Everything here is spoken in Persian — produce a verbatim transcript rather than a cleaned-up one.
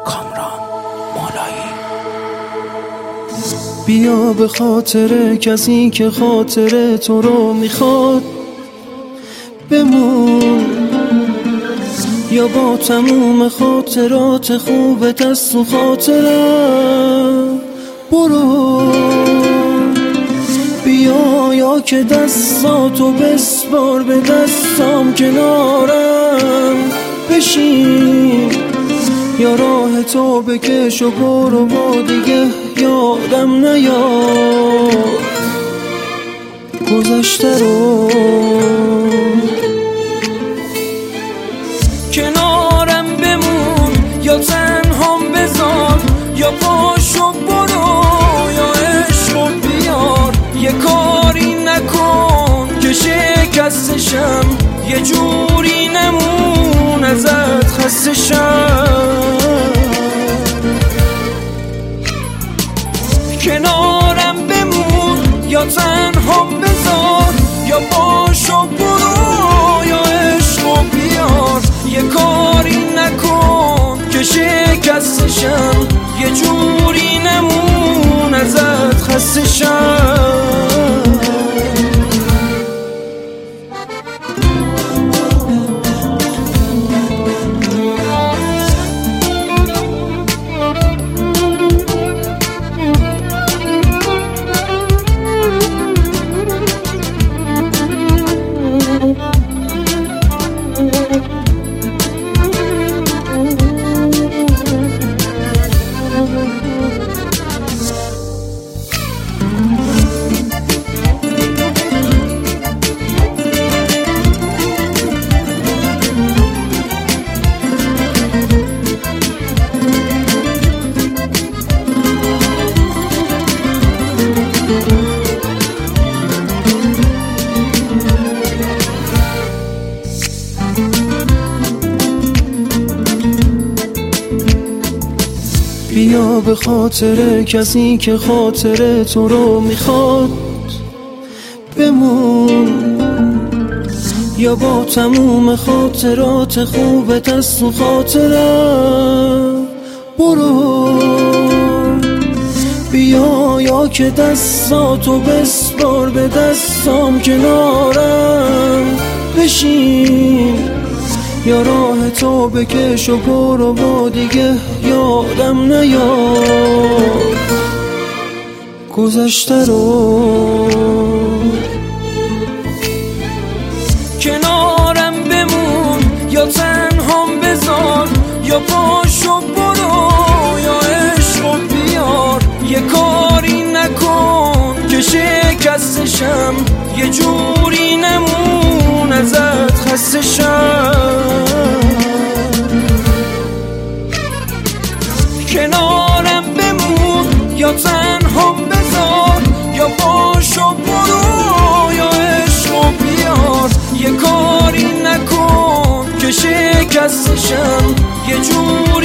کامران مولایی. بیا به خاطر کسی که خاطر تو رو میخواد بمون، یا با تموم خاطرات خوب دست و خاطرم برو. بیا یا که دستاتو بسپار به دستام، کنارم بشین، یا راه تو بکش و برو با دیگه یادم نیار گذشته رو. کنارم بمون یا تنهام بذار، یا پاشو برو یا عشقو بیار. یه کاری نکن که شکستشم، یه جوری نمون ازت خستشم. کنارم بمون یا تنهام بذار، یا پاشو برو یا عشقو بیار. یه کاری نکن که شکستشم، یه جوری نمون ازت خستشم. بیا به خاطر کسی که خاطر تو رو میخواد بمون، یا با تموم خاطرات خوب دست و خاطرم برو. بیا یا که دستاتو بسپار به دستام، کنارم بشین، یا راه تو بکش و برو با دیگه یادم نیار گذشته رو. کنارم بمون یا تنهام بذار، یا پاشو برو یا عشقو بیار. یه کاری نکن که شکستشم، یه جوری نمون ازت خستشم. کنارم بمون یا تنهام بذار، یا پاشو برو یا عشقو بیار. یه کاری نکن که شکستشم، یه جوری